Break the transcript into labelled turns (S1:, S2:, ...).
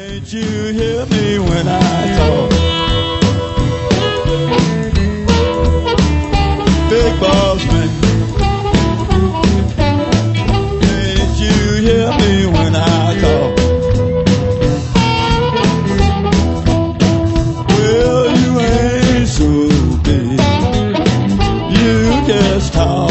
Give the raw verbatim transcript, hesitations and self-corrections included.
S1: Can't you hear me when I talk? Big boss man, can't you hear me when I talk? Well, you ain't so big, you just talk.